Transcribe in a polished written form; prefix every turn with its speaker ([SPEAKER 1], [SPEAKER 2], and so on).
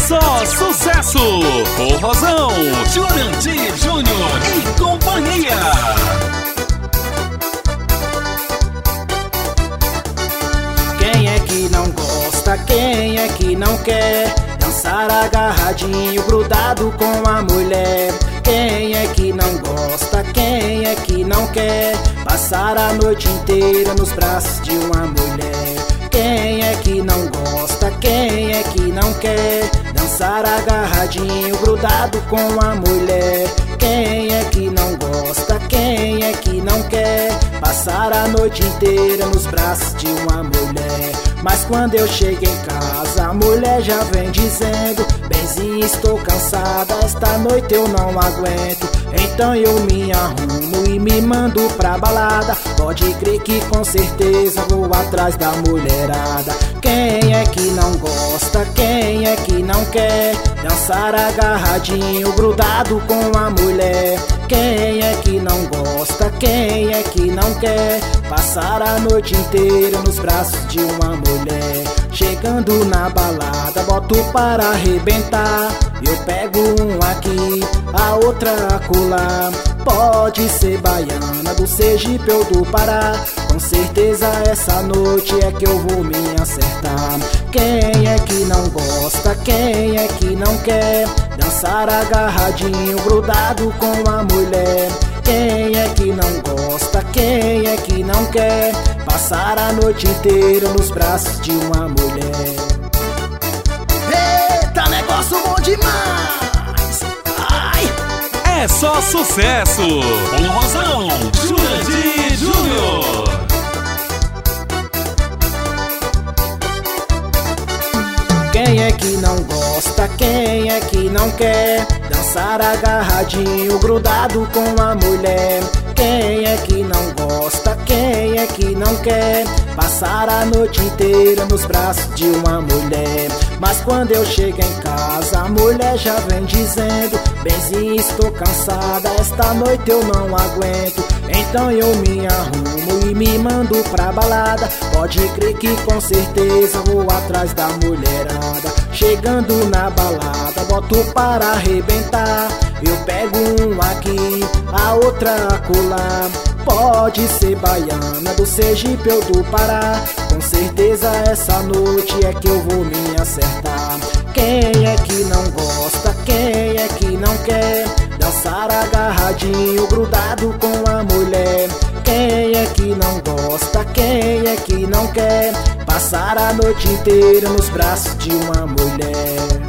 [SPEAKER 1] só sucesso! Forrozão, Jurandir Júnior e companhia.
[SPEAKER 2] Quem é que não gosta, quem é que não quer dançar agarradinho, grudado com a mulher? Quem é que não gosta, quem é que não quer passar a noite inteira nos braços de uma mulher? Quem é que não gosta, quem é que não quer dançar agarradinho, grudado com a mulher? Quem é que não gosta, quem é que não quer passar a noite inteira nos braços de uma mulher? Mas quando eu chego em casa, a mulher já vem dizendo: benzinho, estou cansada, esta noite eu não aguento. Então eu me arrumo e me mando pra balada. Pode crer que com certeza vou atrás da mulherada. Quem é que não gosta, quem é que não quer dançar agarradinho, grudado com a mulher? Quem é que não gosta, quem é que não quer passar a noite inteira nos braços de uma mulher? Chegando na balada, boto para arrebentar. Eu pego um aqui, a outra acolá. Pode ser baiana, do Sergipe ou do Pará. Com certeza essa noite é que eu vou me acertar. Quem é que não gosta, quem é que não quer dançar agarradinho, grudado com a mulher? Quem é que não gosta, quem é que não quer passar a noite inteira nos braços de uma mulher? Eita, negócio bom demais! Ai!
[SPEAKER 1] É só sucesso! Forrozão, Jurandir Júnior.
[SPEAKER 2] Quem é que não gosta, quem é que não quer dançar agarradinho, grudado com a mulher? Quem é que não gosta, quem é que não quer passar a noite inteira nos braços de uma mulher? Mas quando eu chego em casa, a mulher já vem dizendo: benzinho, estou cansada, esta noite eu não aguento. Então eu me arrumo e me mando pra balada. Pode crer que com certeza vou atrás da mulherada. Chegando na balada, boto para arrebentar. Eu pego um aqui, a outra acolá. Pode ser baiana, do Sergipe ou do Pará. Com certeza essa noite é que eu vou me acertar. Quem é que não gosta, quem é que não quer dançar agarradinho, grudado com a mulher? Quem é que não gosta, quem é que não quer passar a noite inteira nos braços de uma mulher?